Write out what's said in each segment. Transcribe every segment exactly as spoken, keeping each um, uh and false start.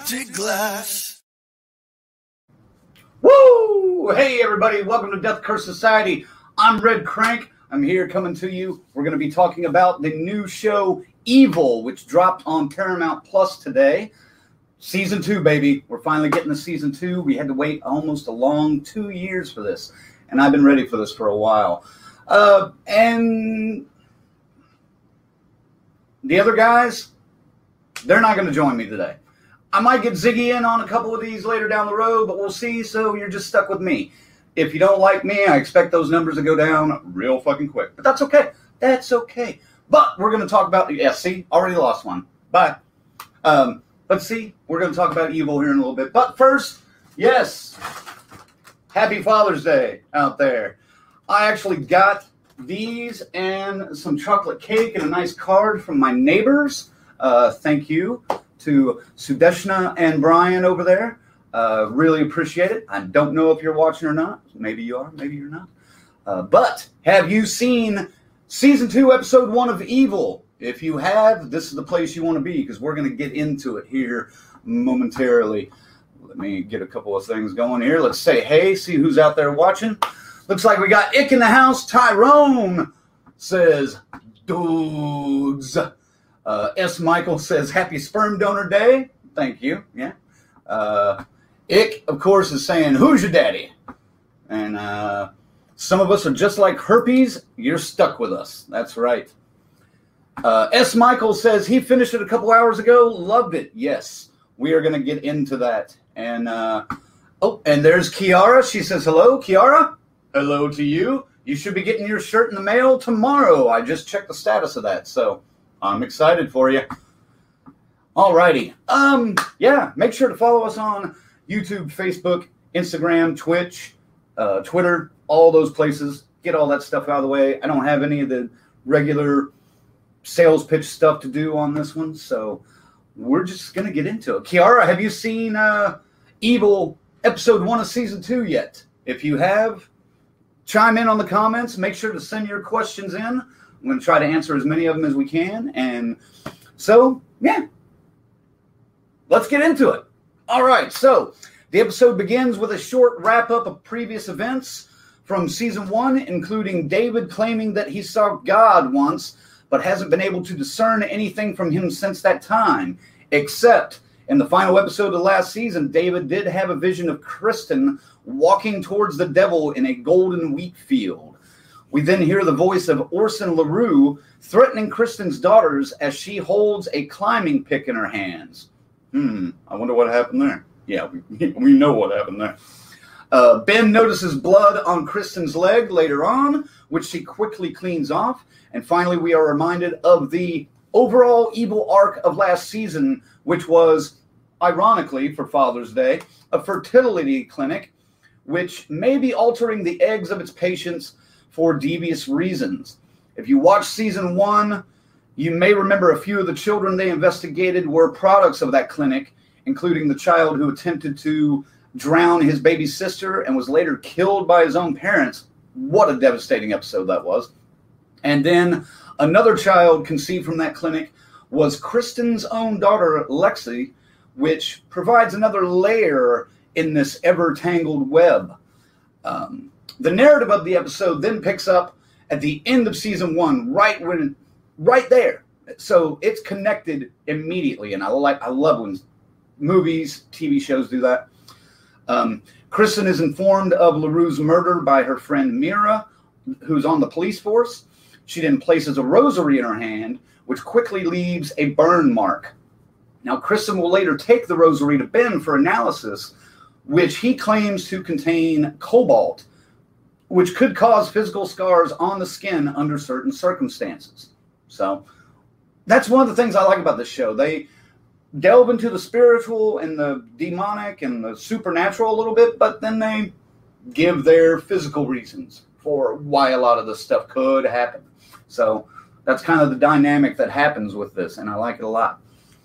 Empty glass. Woo! Hey everybody, welcome to Death Curse Society. I'm Red Crank. I'm here coming to you. We're going to be talking about the new show Evil, which dropped on Paramount Plus today. Season two, baby. We're finally getting to season two. We had to wait almost a long two years for this, and I've been ready for this for a while. Uh, and the other guys, they're not going to join me today. I might get Ziggy in on a couple of these later down the road, but we'll see, so you're just stuck with me. If you don't like me, I expect those numbers to go down real fucking quick. But that's okay. That's okay. But we're going to talk about... Yeah, see? Already lost one. Bye. Um, but see, we're going to talk about Evil here in a little bit. But first, yes, happy Father's Day out there. I actually got these and some chocolate cake and a nice card from my neighbors. Uh, thank you to Sudeshna and Brian over there. Uh, really appreciate it. I don't know if you're watching or not. Maybe you are, maybe you're not. Uh, but have you seen season two, episode one of Evil? If you have, this is the place you want to be, because we're going to get into it here momentarily. Let me get a couple of things going here. Let's say hey, see who's out there watching. Looks like we got Ick in the house. Tyrone says, dudes. Uh, S. Michael says, happy sperm donor day. Thank you. Yeah. Uh, Ick, of course, is saying, who's your daddy? And uh, some of us are just like herpes. You're stuck with us. That's right. Uh, S. Michael says he finished it a couple hours ago. Loved it. Yes. We are going to get into that. And, uh, oh, and there's Kiara. She says, hello, Kiara. Hello to you. You should be getting your shirt in the mail tomorrow. I just checked the status of that. So I'm excited for you. Alrighty. Um, yeah, make sure to follow us on YouTube, Facebook, Instagram, Twitch, uh, Twitter, all those places. Get all that stuff out of the way. I don't have any of the regular sales pitch stuff to do on this one, so we're just going to get into it. Kiara, have you seen uh, Evil episode one of season two yet? If you have, chime in on the comments. Make sure to send your questions in. I'm going to try to answer as many of them as we can. And so, yeah, let's get into it. All right, so the episode begins with a short wrap-up of previous events from season one, including David claiming that he saw God once, but hasn't been able to discern anything from him since that time, except in the final episode of last season, David did have a vision of Kristen walking towards the devil in a golden wheat field. We then hear the voice of Orson LaRue threatening Kristen's daughters as she holds a climbing pick in her hands. Hmm, I wonder what happened there. Yeah, we, we know what happened there. Uh, Ben notices blood on Kristen's leg later on, which she quickly cleans off. And finally, we are reminded of the overall evil arc of last season, which was, ironically, for Father's Day, a fertility clinic, which may be altering the eggs of its patients for devious reasons. If you watch season one, you may remember a few of the children they investigated were products of that clinic, including the child who attempted to drown his baby sister and was later killed by his own parents. What a devastating episode that was. And then another child conceived from that clinic was Kristen's own daughter, Lexi, which provides another layer in this ever-tangled web. Um, the narrative of the episode then picks up at the end of season one, right when, right there. So it's connected immediately, and I like, I love when movies, T V shows do that. Um, Kristen is informed of LaRue's murder by her friend Mira, who's on the police force. She then places a rosary in her hand, which quickly leaves a burn mark. Now, Kristen will later take the rosary to Ben for analysis, which he claims to contain cobalt, which could cause physical scars on the skin under certain circumstances. So that's one of the things I like about this show. They delve into the spiritual and the demonic and the supernatural a little bit, but then they give their physical reasons for why a lot of this stuff could happen. So that's kind of the dynamic that happens with this, and I like it a lot.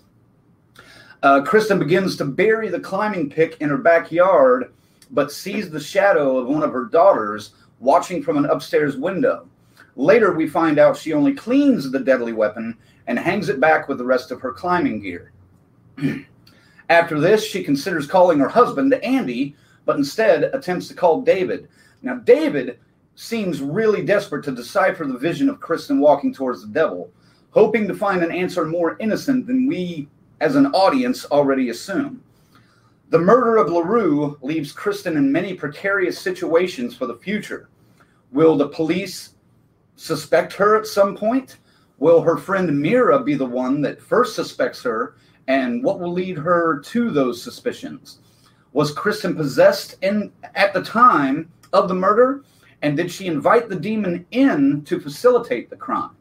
Uh, Kristen begins to bury the climbing pick in her backyard, but sees the shadow of one of her daughters watching from an upstairs window. Later, we find out she only cleans the deadly weapon and hangs it back with the rest of her climbing gear. After this, she considers calling her husband, Andy, but instead attempts to call David. Now, David seems really desperate to decipher the vision of Kristen walking towards the devil, hoping to find an answer more innocent than we, as an audience, already assume. The murder of LaRue leaves Kristen in many precarious situations for the future. Will the police suspect her at some point? Will her friend Mira be the one that first suspects her? And what will lead her to those suspicions? Was Kristen possessed in at the time of the murder? And did she invite the demon in to facilitate the crime?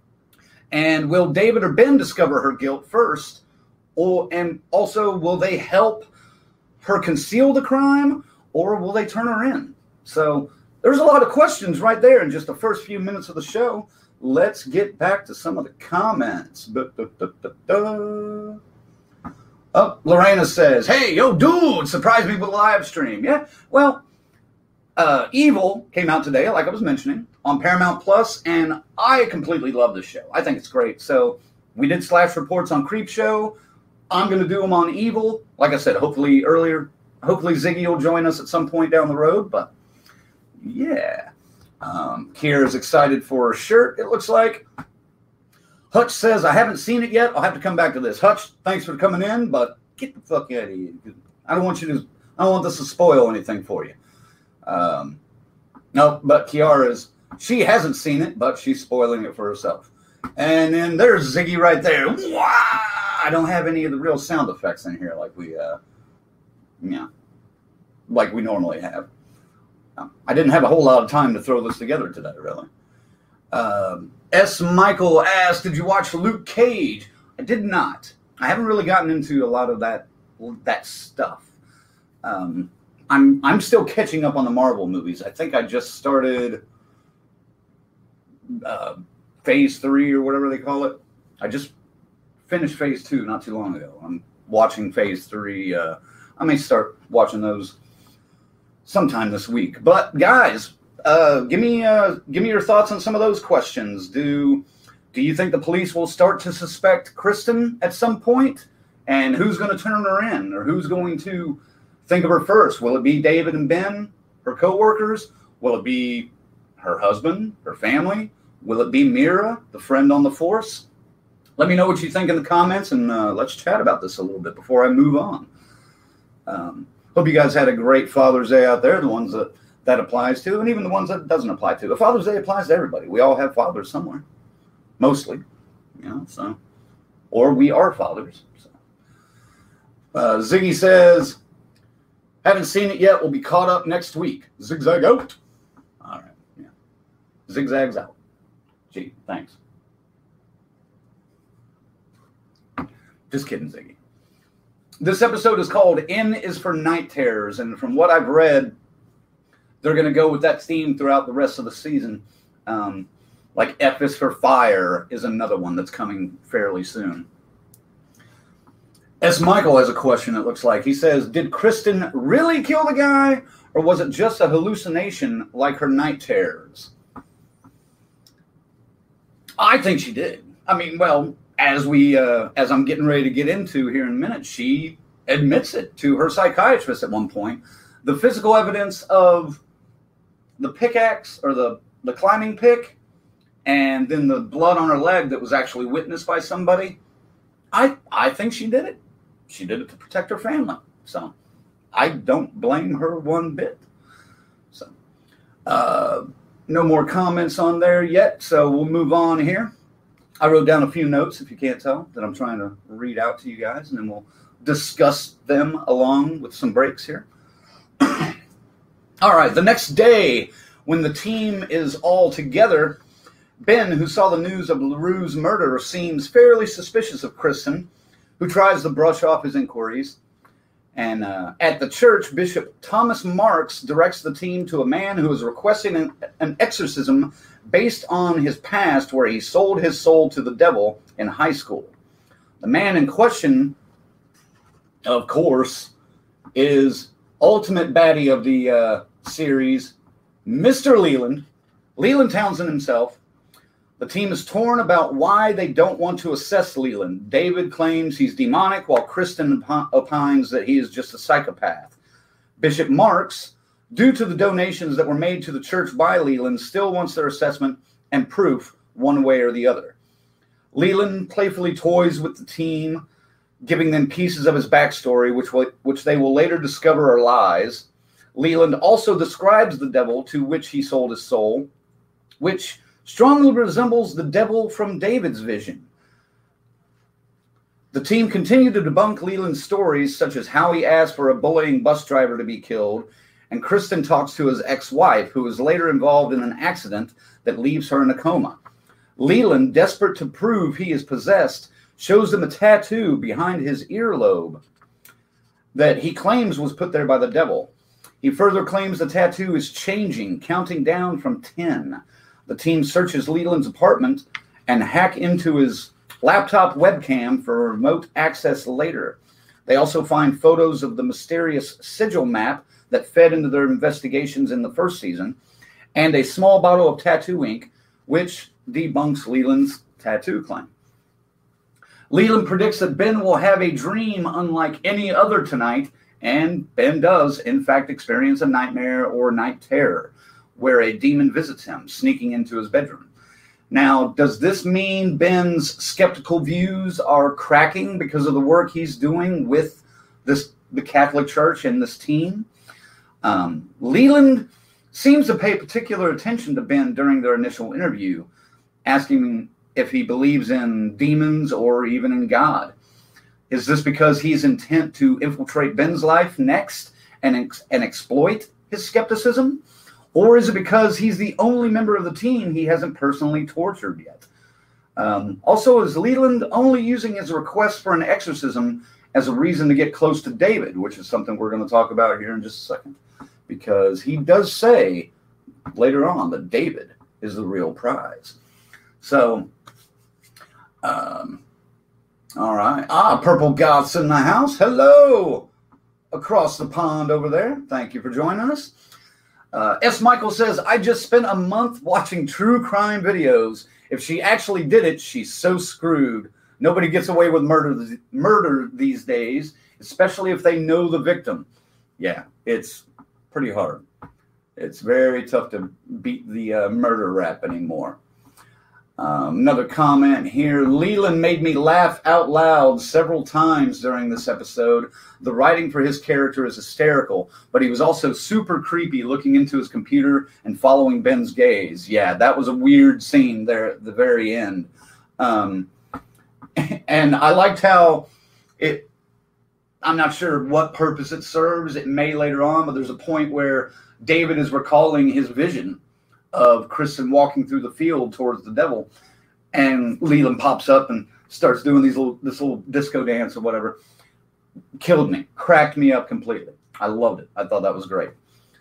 And will David or Ben discover her guilt first? Or, and also, will they help her conceal the crime? Or will they turn her in? So there's a lot of questions right there in just the first few minutes of the show. Let's get back to some of the comments. Da, da, da, da, da. Oh, Lorena says, hey, yo, dude, surprised me with a live stream. Yeah, well, uh, Evil came out today, like I was mentioning, on Paramount Plus, and I completely love this show. I think it's great. So we did Slash Reports on Creep Show. I'm going to do them on Evil. Like I said, hopefully earlier, hopefully Ziggy will join us at some point down the road, but yeah. Um, Kira's excited for her shirt, it looks like. Hutch says, I haven't seen it yet. I'll have to come back to this. Hutch, thanks for coming in, but get the fuck out of here. I don't want you to, I don't want this to spoil anything for you. Um, no, but Kiara's, she hasn't seen it, but she's spoiling it for herself. And then there's Ziggy right there. Wah! I don't have any of the real sound effects in here like we, uh, yeah, like we normally have. Um, I didn't have a whole lot of time to throw this together today, really. Um, S. Michael asked, did you watch Luke Cage? I did not. I haven't really gotten into a lot of that that stuff. Um, I'm I'm still catching up on the Marvel movies. I think I just started uh, Phase three or whatever they call it. I just finished Phase two not too long ago. I'm watching Phase three. Uh, I may start watching those sometime this week. But guys, uh, give me uh, give me your thoughts on some of those questions. Do do you think the police will start to suspect Kristen at some point? And who's going to turn her in, or who's going to think of her first? Will it be David and Ben, her co-workers? Will it be her husband, her family? Will it be Mira, the friend on the force? Let me know what you think in the comments, and uh, let's chat about this a little bit before I move on. Um, hope you guys had a great Father's Day out there, the ones that that applies to, and even the ones that it doesn't apply to. But Father's Day applies to everybody. We all have fathers somewhere, mostly, you know, so, or we are fathers. So. Uh, Ziggy says, haven't seen it yet. We'll be caught up next week. Zigzag out. All right, yeah. Zigzags out. Gee, thanks. Just kidding, Ziggy. This episode is called N is for Night Terrors, and from what I've read, they're going to go with that theme throughout the rest of the season. Um, like F is for Fire is another one that's coming fairly soon. S. Michael has a question, it looks like. He says, did Kristen really kill the guy, or was it just a hallucination like her night terrors? I think she did. I mean, well, as we, uh, as I'm getting ready to get into here in a minute, she admits it to her psychiatrist at one point. The physical evidence of the pickaxe, or the, the climbing pick, and then the blood on her leg that was actually witnessed by somebody, I I think she did it. She did it to protect her family. So I don't blame her one bit. So uh, no more comments on there yet, so we'll move on here. I wrote down a few notes, if you can't tell, that I'm trying to read out to you guys, and then we'll discuss them along with some breaks here. All right, the next day, when the team is all together, Ben, who saw the news of LaRue's murder, seems fairly suspicious of Kristen, who tries to brush off his inquiries. And uh, at the church, Bishop Thomas Marks directs the team to a man who is requesting an, an exorcism based on his past, where he sold his soul to the devil in high school. The man in question, of course, is ultimate baddie of the uh, series, Mister Leland, Leland Townsend himself, The team is torn about why they don't want to assess Leland. David claims he's demonic, while Kristen opines that he is just a psychopath. Bishop Marks, due to the donations that were made to the church by Leland, still wants their assessment and proof one way or the other. Leland playfully toys with the team, giving them pieces of his backstory, which will, which they will later discover are lies. Leland also describes the devil to which he sold his soul, which strongly resembles the devil from David's vision. The team continued to debunk Leland's stories, such as how he asked for a bullying bus driver to be killed, and Kristen talks to his ex-wife, who is later involved in an accident that leaves her in a coma. Leland, desperate to prove he is possessed, shows them a tattoo behind his earlobe that he claims was put there by the devil. He further claims the tattoo is changing, counting down from ten. The team searches Leland's apartment and hack into his laptop webcam for remote access later. They also find photos of the mysterious sigil map that fed into their investigations in the first season, and a small bottle of tattoo ink, which debunks Leland's tattoo claim. Leland predicts that Ben will have a dream unlike any other tonight, and Ben does, in fact, experience a nightmare or night terror, where a demon visits him, sneaking into his bedroom. Now, does this mean Ben's skeptical views are cracking because of the work he's doing with this the Catholic Church and this team? Um, Leland seems to pay particular attention to Ben during their initial interview, asking him if he believes in demons or even in God. Is this because he's intent to infiltrate Ben's life next and, ex- and exploit his skepticism? Or is it because he's the only member of the team he hasn't personally tortured yet? Um, also, is Leland only using his request for an exorcism as a reason to get close to David, which is something we're going to talk about here in just a second? Because he does say later on that David is the real prize. So, um, all right. Ah, Purple Goth's in the house. Hello. Across the pond over there. Thank you for joining us. Uh, S. Michael says, I just spent a month watching true crime videos. If she actually did it, she's so screwed. Nobody gets away with murder, murder these days, especially if they know the victim. Yeah, it's pretty hard. It's very tough to beat the uh, murder rap anymore. Um, another comment here. Leland made me laugh out loud several times during this episode. The writing for his character is hysterical, but he was also super creepy looking into his computer and following Ben's gaze. Yeah, that was a weird scene there at the very end. Um, and I liked how it, I'm not sure what purpose it serves. It may later on, but there's a point where David is recalling his vision of Kristen walking through the field towards the devil, and Leland pops up and starts doing these little this little disco dance or whatever. Killed me, cracked me up completely. I loved it. I thought that was great.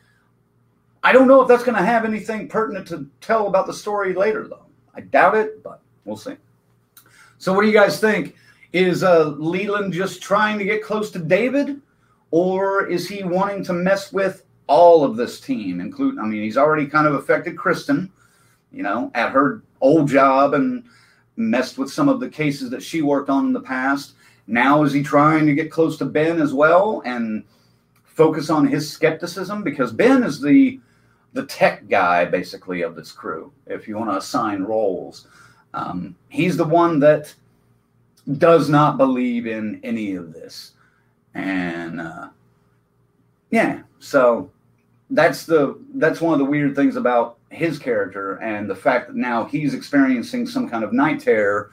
I don't know if that's going to have anything pertinent to tell about the story later, though. I doubt it, but we'll see. So, what do you guys think? Is uh, Leland just trying to get close to David, or is he wanting to mess with all of this team, including, I mean, he's already kind of affected Kristen, you know, at her old job and messed with some of the cases that she worked on in the past. Now is he trying to get close to Ben as well and focus on his skepticism? Because Ben is the the tech guy, basically, of this crew, if you want to assign roles. Um, he's the one that does not believe in any of this. And, uh, yeah, so that's the that's one of the weird things about his character, and the fact that now he's experiencing some kind of night terror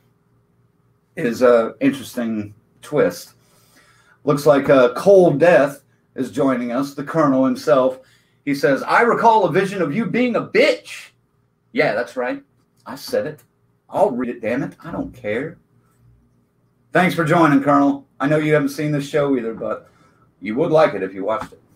is a interesting twist. Looks like uh, Cold Death is joining us, the Colonel himself. He says, I recall a vision of you being a bitch. Yeah, that's right. I said it. I'll read it, damn it. I don't care. Thanks for joining, Colonel. I know you haven't seen this show either, but you would like it if you watched it.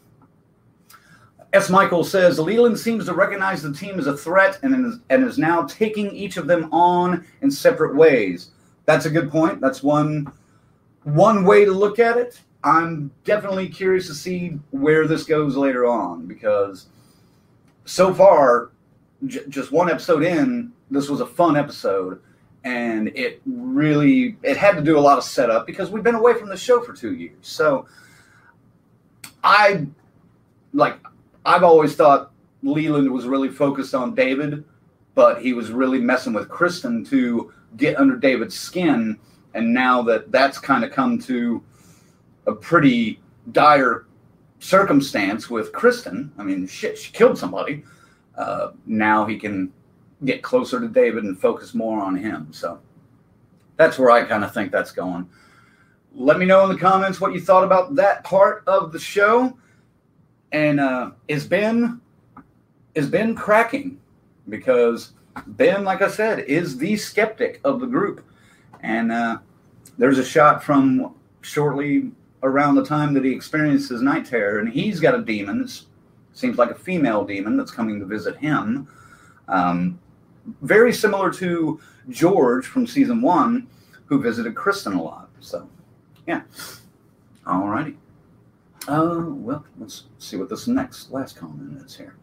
S. Michael says, Leland seems to recognize the team as a threat and is, and is now taking each of them on in separate ways. That's a good point. That's one, one way to look at it. I'm definitely curious to see where this goes later on, because so far, j- just one episode in, this was a fun episode, and it really, it had to do a lot of setup because we've been away from the show for two years. So I, like, I've always thought Leland was really focused on David, but he was really messing with Kristen to get under David's skin. And now that that's kind of come to a pretty dire circumstance with Kristen, I mean, shit, she killed somebody. Uh, now he can get closer to David and focus more on him. So that's where I kind of think that's going. Let me know in the comments what you thought about that part of the show. And uh, is Ben is Ben cracking? Because Ben, like I said, is the skeptic of the group. And uh, there's a shot from shortly around the time that he experienced his night terror, and he's got a demon. It seems like a female demon that's coming to visit him. Um, very similar to George from season one, who visited Kristen a lot. So, yeah. All righty. Uh, well, let's see what this next, last comment is here.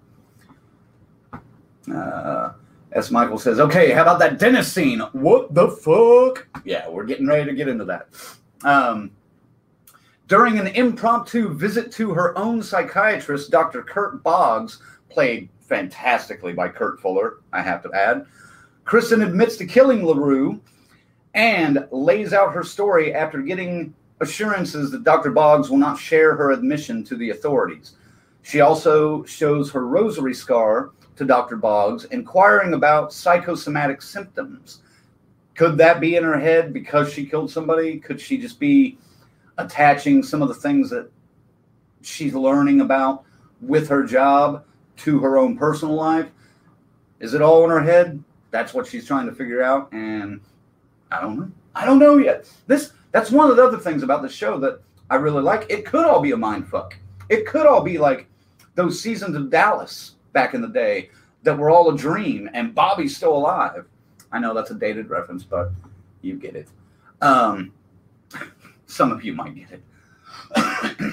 Uh, S. Michael says, okay, how about that dentist scene? What the fuck? Yeah, we're getting ready to get into that. Um, during an impromptu visit to her own psychiatrist, Doctor Kurt Boggs, played fantastically by Kurt Fuller, I have to add, Kristen admits to killing LaRue and lays out her story after getting assurances that Doctor Boggs will not share her admission to the authorities. She also shows her rosary scar to Doctor Boggs, inquiring about psychosomatic symptoms. Could that be in her head because she killed somebody? Could she just be attaching some of the things that she's learning about with her job to her own personal life? Is it all in her head? That's what she's trying to figure out, and I don't know. I don't know yet. This that's one of the other things about the show that I really like. It could all be a mind fuck. It could all be like those seasons of Dallas back in the day that were all a dream, and Bobby's still alive. I know that's a dated reference, but you get it. Um, some of you might get it.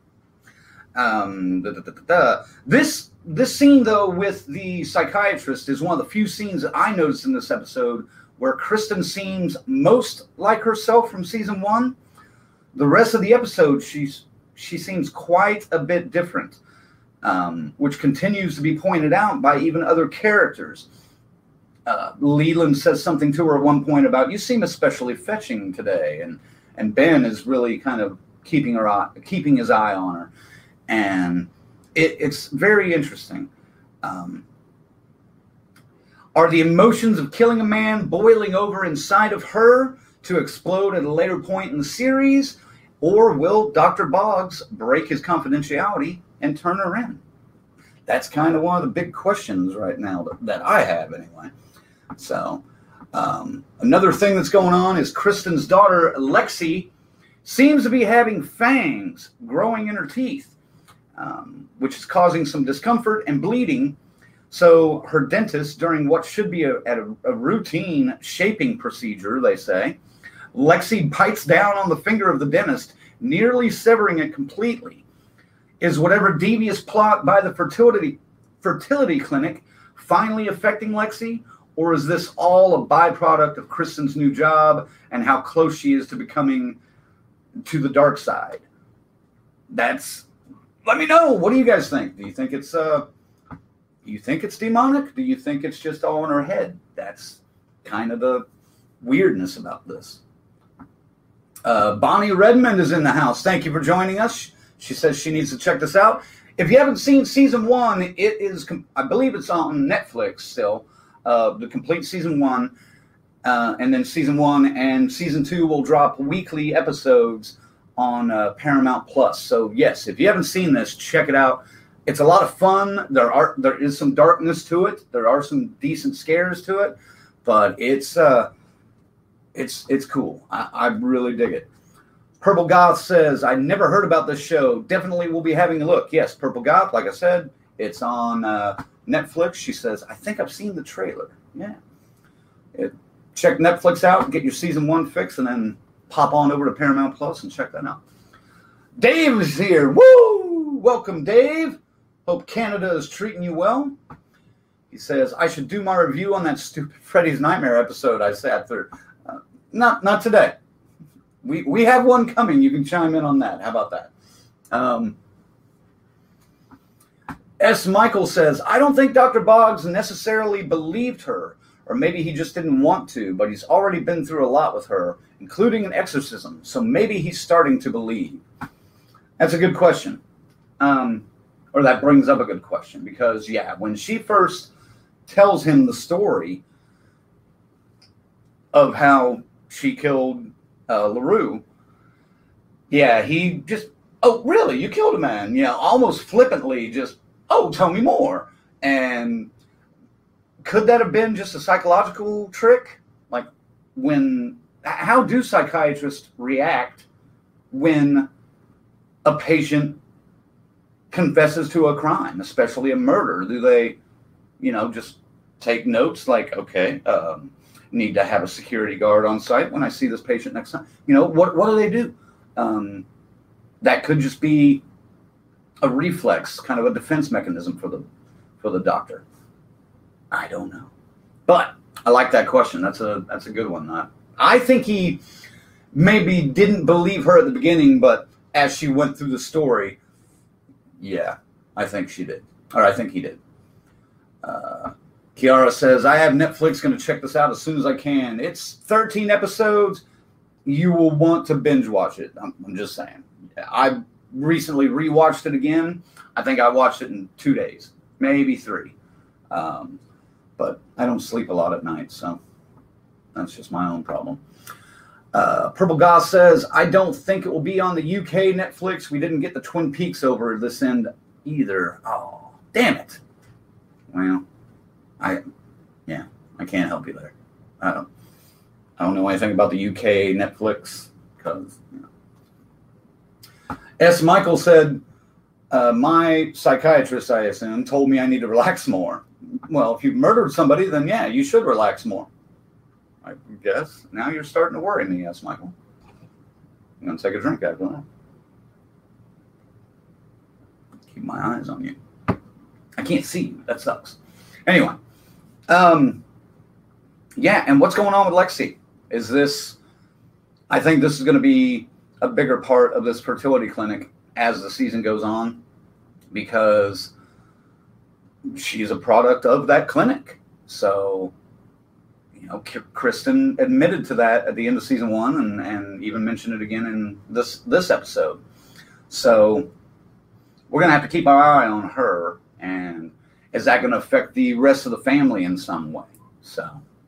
um, da, da, da, da, da. This this scene, though, with the psychiatrist is one of the few scenes that I noticed in this episode where Kristen seems most like herself from season one. The rest of the episode, she's she seems quite a bit different. Um, which continues to be pointed out by even other characters. Uh, Leland says something to her at one point about, you seem especially fetching today. And, and Ben is really kind of keeping her eye, keeping his eye on her. And it, it's very interesting. Um, are the emotions of killing a man boiling over inside of her to explode at a later point in the series? Or will Doctor Boggs break his confidentiality and turn her in? That's kind of one of the big questions right now that, that I have anyway. So um, another thing that's going on is Kristen's daughter, Lexi, seems to be having fangs growing in her teeth, um, which is causing some discomfort and bleeding. So her dentist, during what should be a, at a, a routine shaping procedure, they say, Lexi bites down on the finger of the dentist, nearly severing it completely. Is whatever devious plot by the fertility fertility clinic finally affecting Lexi? Or is this all a byproduct of Kristen's new job and how close she is to becoming to the dark side? That's, let me know. What do you guys think? Do you think it's uh you think it's demonic? Do you think it's just all in her head? That's kind of the weirdness about this. Uh, Bonnie Redmond is in the house. Thank you for joining us. She says she needs to check this out. If you haven't seen season one, it is, I believe it's on Netflix still, uh, the complete season one. Uh, and then season one and season two will drop weekly episodes on uh, Paramount Plus. So yes, if you haven't seen this, check it out. It's a lot of fun. There are there is some darkness to it. There are some decent scares to it, but it's uh, it's it's cool. I, I really dig it. Purple Goth says, I never heard about this show. Definitely will be having a look. Yes, Purple Goth, like I said, it's on uh, Netflix. She says, I think I've seen the trailer. Yeah. It, check Netflix out, get your season one fix, and then pop on over to Paramount Plus and check that out. Dave is here. Woo! Welcome, Dave. Hope Canada is treating you well. He says, I should do my review on that stupid Freddy's Nightmare episode I sat through. Uh, not not today. We we have one coming. You can chime in on that. How about that? Um, S. Michael says, I don't think Doctor Boggs necessarily believed her, or maybe he just didn't want to, but he's already been through a lot with her, including an exorcism, so maybe he's starting to believe. That's a good question. Um, or that brings up a good question, because, yeah, when she first tells him the story of how she killed uh, LaRue, yeah, he just, oh, really? You killed a man? Yeah, almost flippantly just, oh, tell me more. And could that have been just a psychological trick? Like, when, how do psychiatrists react when a patient confesses to a crime, especially a murder? Do they, you know, just take notes like, okay, um, need to have a security guard on site when I see this patient next time? You know, what, what do they do? Um, that could just be a reflex, kind of a defense mechanism for the for the doctor. I don't know, but I like that question. That's a that's a good one. I, I think he maybe didn't believe her at the beginning, but as she went through the story, yeah, I think she did, or I think he did. Uh, Kiara says, I have Netflix. Going to check this out as soon as I can. It's thirteen episodes. You will want to binge watch it. I'm, I'm just saying. I recently rewatched it again. I think I watched it in two days, maybe three. Um, but I don't sleep a lot at night, so that's just my own problem. Uh, Purple Goss says, I don't think it will be on the U K Netflix. We didn't get the Twin Peaks over this end either. Oh, damn it. Well, I, yeah, I can't help you there. I don't, I don't know anything about the U K Netflix because, you know. S. Michael said, uh, my psychiatrist, I assume, told me I need to relax more. Well, if you murdered somebody, then yeah, you should relax more. I guess. Now you're starting to worry me, S. Michael. I'm going to take a drink after that. Keep my eyes on you. I can't see you. That sucks. Anyway. Um, yeah, and what's going on with Lexi? Is this, I think this is going to be a bigger part of this fertility clinic as the season goes on, because she's a product of that clinic. So, you know, Kristen admitted to that at the end of season one, and, and even mentioned it again in this this episode. So we're going to have to keep our eye on her, and is that going to affect the rest of the family in some way? So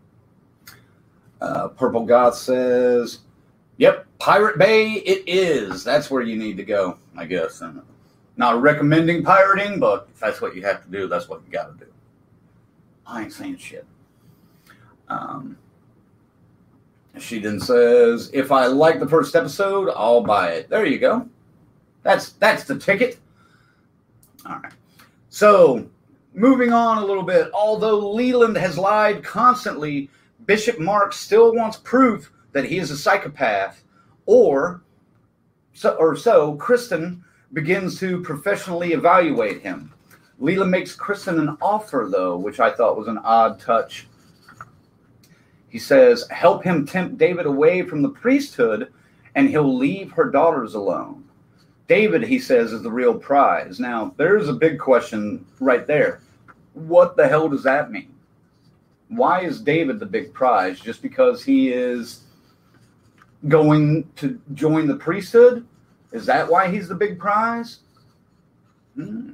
uh, Purple Goth says, yep, Pirate Bay it is. That's where you need to go, I guess. And not recommending pirating, but if that's what you have to do, that's what you got to do. I ain't saying shit. Um, she then says, if I like the first episode, I'll buy it. There you go. That's that's the ticket. All right. So, moving on a little bit. Although Leland has lied constantly, Bishop Marks still wants proof that he is a psychopath, or so, or so Kristen begins to professionally evaluate him. Leland makes Kristen an offer, though, which I thought was an odd touch. He says, help him tempt David away from the priesthood, and he'll leave her daughters alone. David, he says, is the real prize. Now, there's a big question right there. What the hell does that mean? Why is David the big prize? Just because he is going to join the priesthood? Is that why he's the big prize? Hmm.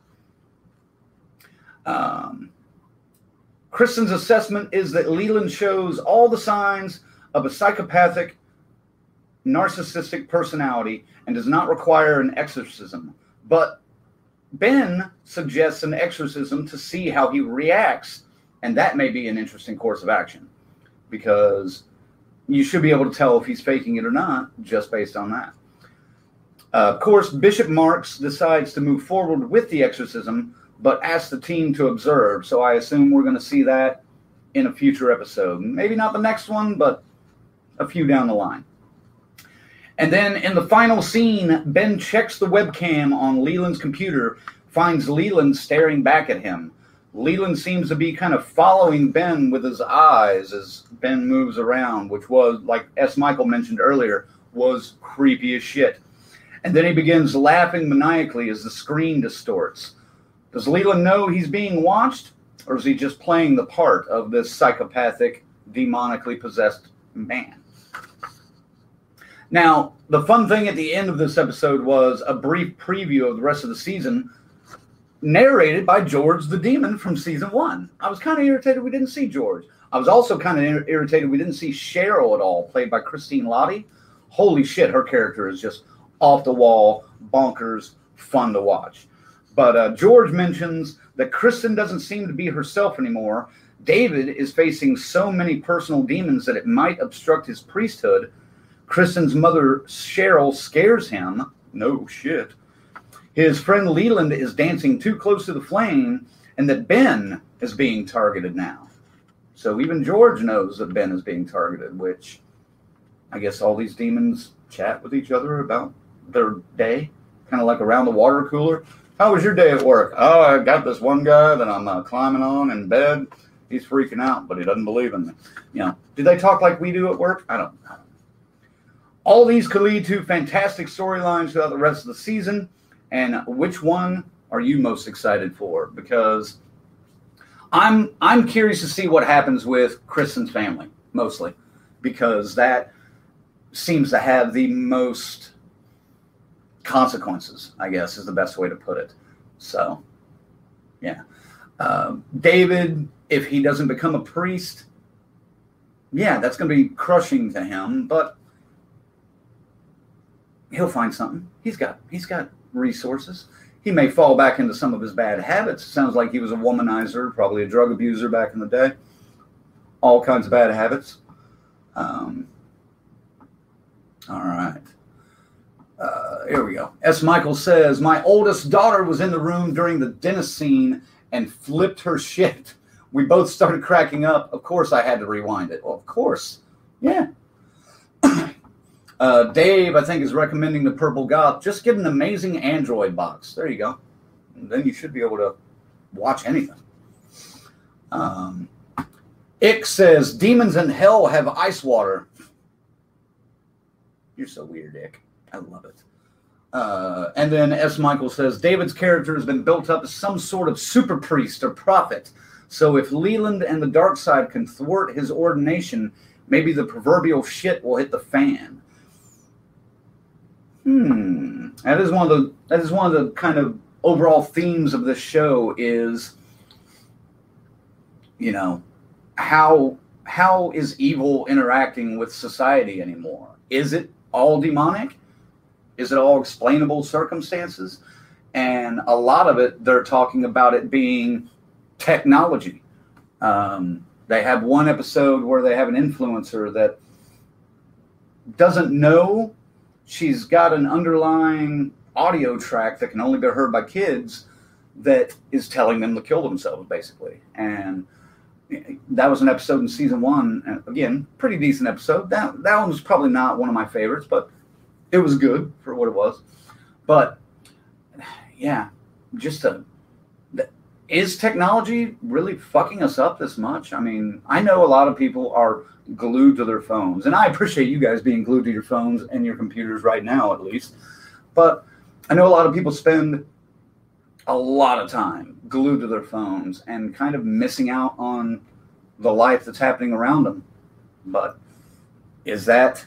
Um, Kristen's assessment is that Leland shows all the signs of a psychopathic, narcissistic personality and does not require an exorcism. But Ben suggests an exorcism to see how he reacts, and that may be an interesting course of action, because you should be able to tell if he's faking it or not just based on that. Uh, of course, Bishop Marks decides to move forward with the exorcism, but asks the team to observe. So I assume we're going to see that in a future episode. Maybe not the next one, but a few down the line. And then in the final scene, Ben checks the webcam on Leland's computer, finds Leland staring back at him. Leland seems to be kind of following Ben with his eyes as Ben moves around, which was, like S. Michael mentioned earlier, was creepy as shit. And then he begins laughing maniacally as the screen distorts. Does Leland know he's being watched, or is he just playing the part of this psychopathic, demonically possessed man? Now, the fun thing at the end of this episode was a brief preview of the rest of the season, narrated by George the Demon from season one. I was kind of irritated we didn't see George. I was also kind of irritated we didn't see Cheryl at all, played by Christine Lottie. Holy shit, her character is just off the wall, bonkers, fun to watch. But uh, George mentions that Kristen doesn't seem to be herself anymore. David is facing so many personal demons that it might obstruct his priesthood. Kristen's mother, Cheryl, scares him. No shit. His friend Leland is dancing too close to the flame, and that Ben is being targeted now. So even George knows that Ben is being targeted, which I guess all these demons chat with each other about their day, kind of like around the water cooler. How was your day at work? Oh, I got this one guy that I'm uh, climbing on in bed. He's freaking out, but he doesn't believe in me. You know, do they talk like we do at work? I don't know. All these could lead to fantastic storylines throughout the rest of the season. And which one are you most excited for? Because I'm I'm curious to see what happens with Kristen's family, mostly. Because that seems to have the most consequences, I guess, is the best way to put it. So, yeah. Uh, David, if he doesn't become a priest, yeah, that's going to be crushing to him, but he'll find something. He's got he's got resources. He may fall back into some of his bad habits. Sounds like he was a womanizer, probably a drug abuser back in the day. All kinds of bad habits. Um, all right. Uh, here we go. S. Michael says, my oldest daughter was in the room during the dentist scene and flipped her shit. We both started cracking up. Of course I had to rewind it. Well, of course. Yeah. uh, Dave, I think, is recommending the Purple Goth. Just get an amazing Android box. There you go. And then you should be able to watch anything. Um, Ick says, demons in hell have ice water. You're so weird, Ick. I love it. Uh, and then S. Michael says, David's character has been built up as some sort of super priest or prophet. So if Leland and the dark side can thwart his ordination, maybe the proverbial shit will hit the fan. Hmm. That is one of the that is one of the kind of overall themes of this show is, you know, how how is evil interacting with society anymore? Is it all demonic? Is it all explainable circumstances? And a lot of it, they're talking about it being technology. Um, they have one episode where they have an influencer that doesn't know she's got an underlying audio track that can only be heard by kids that is telling them to kill themselves, basically. And that was an episode in season one. And again, pretty decent episode. That, that one was probably not one of my favorites, but it was good for what it was. But, yeah, just a... Is technology really fucking us up this much? I mean, I know a lot of people are glued to their phones, and I appreciate you guys being glued to your phones and your computers right now, at least. But I know a lot of people spend a lot of time glued to their phones and kind of missing out on the life that's happening around them. But is that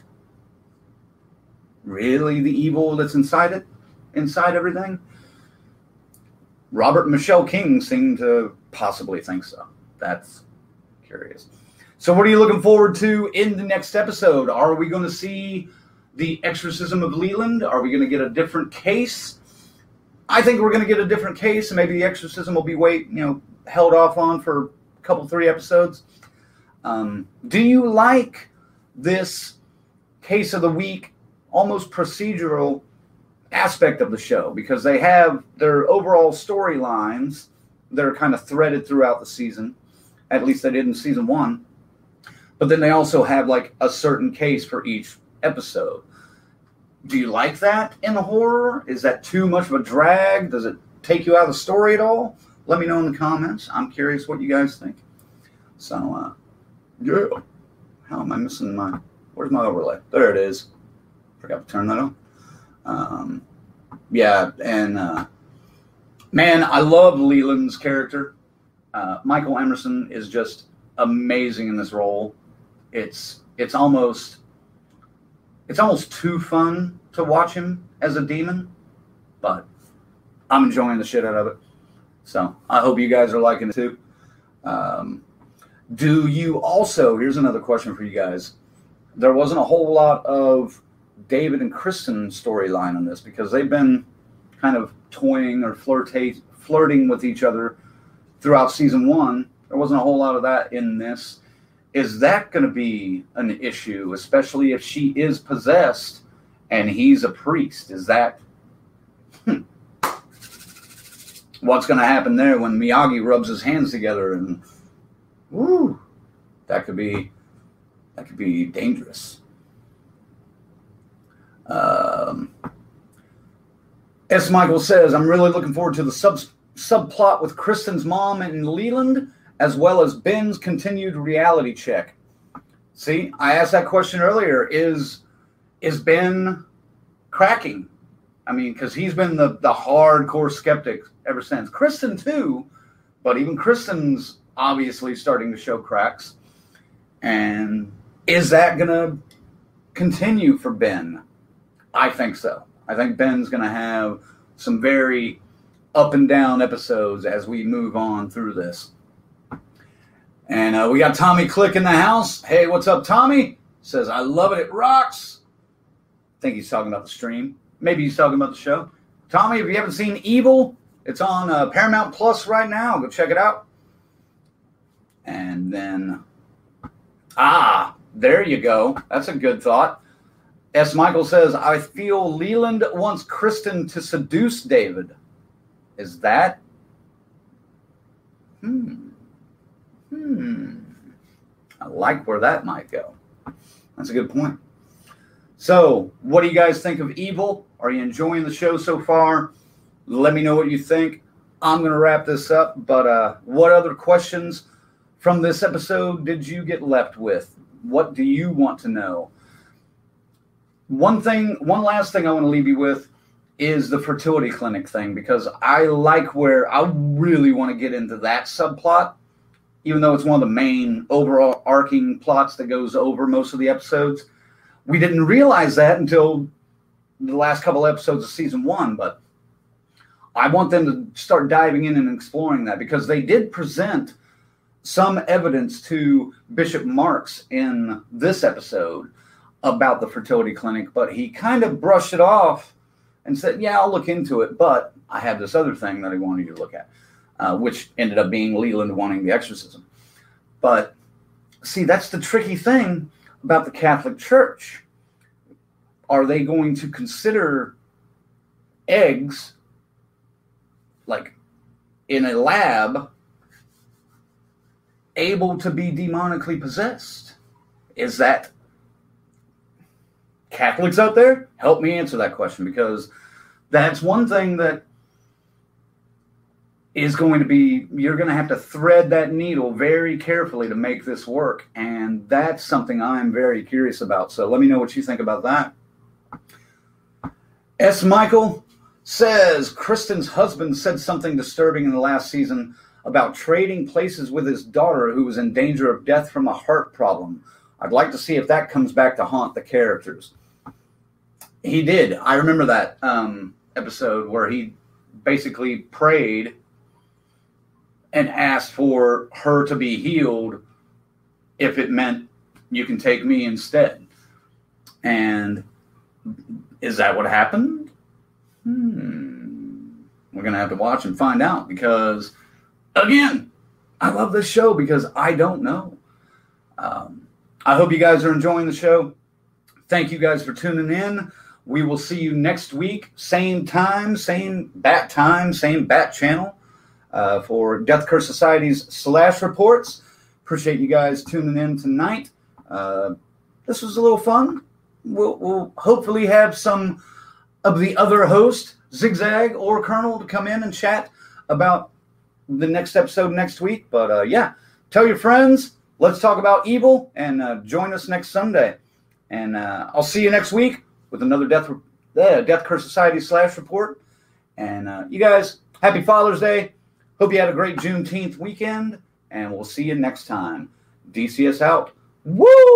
really the evil that's inside it, inside everything? Robert and Michelle King seem to possibly think so. That's curious. So what are you looking forward to in the next episode? Are we going to see the exorcism of Leland? Are we going to get a different case? I think we're going to get a different case, and maybe the exorcism will be wait, you know, held off on for a couple, three episodes. Um, do you like this case of the week, almost procedural aspect of the show, because they have their overall storylines that are kind of threaded throughout the season, at least they did in season one, but then they also have like a certain case for each episode. Do you like that in the horror? Is that too much of a drag? Does it take you out of the story at all? let me know in the comments. I'm curious what you guys think. So, uh, yeah. How am I missing my, where's my overlay? There it is. Forgot to turn that on. Um, yeah, and, uh, man, I love Leland's character. Uh, Michael Emerson is just amazing in this role. It's, it's almost, it's almost too fun to watch him as a demon, but I'm enjoying the shit out of it. So I hope you guys are liking it too. Um, do you also, here's another question for you guys. There wasn't a whole lot of David and Kristen storyline on this because they've been kind of toying or flirtate, flirting with each other throughout season one. There wasn't a whole lot of that in this. Is that going to be an issue, especially if she is possessed and he's a priest? Is that... Hmm. What's going to happen there when Miyagi rubs his hands together and... Woo! That could be... That could be dangerous. Um, S. Michael says, I'm really looking forward to the sub subplot with Kristen's mom and Leland, as well as Ben's continued reality check. See, I asked that question earlier. Is is Ben cracking? I mean, because he's been the, the hardcore skeptic ever since. Kristen, too, but even Kristen's obviously starting to show cracks. And is that going to continue for Ben? I think so. I think Ben's going to have some very up and down episodes as we move on through this. And uh, we got Tommy Click in the house. Hey, what's up, Tommy? Says, I love it. It rocks. I think he's talking about the stream. Maybe he's talking about the show. Tommy, if you haven't seen Evil, it's on uh, Paramount Plus right now. Go check it out. And then, ah, there you go. That's a good thought. S. Michael says, I feel Leland wants Kristen to seduce David. Is that? Hmm. Hmm. I like where that might go. That's a good point. So, what do you guys think of Evil? Are you enjoying the show so far? Let me know what you think. I'm going to wrap this up, but uh, what other questions from this episode did you get left with? What do you want to know? One thing, one last thing I want to leave you with is the fertility clinic thing, because I like where I really want to get into that subplot, even though it's one of the main overall arcing plots that goes over most of the episodes. We didn't realize that until the last couple episodes of season one, but I want them to start diving in and exploring that, because they did present some evidence to Bishop Marks in this episode about the fertility clinic, but he kind of brushed it off and said, yeah, I'll look into it, but I have this other thing that I wanted you to look at, uh, which ended up being Leland wanting the exorcism. But, see, that's the tricky thing about the Catholic Church. Are they going to consider eggs, like, in a lab, able to be demonically possessed? Is that... Catholics out there, help me answer that question, because that's one thing that is going to be, you're going to have to thread that needle very carefully to make this work, and that's something I'm very curious about. So let me know what you think about that. S. Michael says, Kristen's husband said something disturbing in the last season about trading places with his daughter who was in danger of death from a heart problem. I'd like to see if that comes back to haunt the characters. He did. I remember that um, episode where he basically prayed and asked for her to be healed if it meant you can take me instead. And is that what happened? Hmm. We're going to have to watch and find out, because, again, I love this show because I don't know. Um, I hope you guys are enjoying the show. Thank you guys for tuning in. We will see you next week. Same time, same bat time, same bat channel uh, for Death Curse Society's Slash Reports. Appreciate you guys tuning in tonight. Uh, this was a little fun. We'll, we'll hopefully have some of the other hosts, Zigzag or Colonel, to come in and chat about the next episode next week. But uh, yeah, tell your friends. Let's talk about evil, and uh, join us next Sunday. And uh, I'll see you next week with another Death uh, Death Curse Society slash report. And uh, you guys, happy Father's Day. Hope you had a great Juneteenth weekend, and we'll see you next time. D C S out. Woo!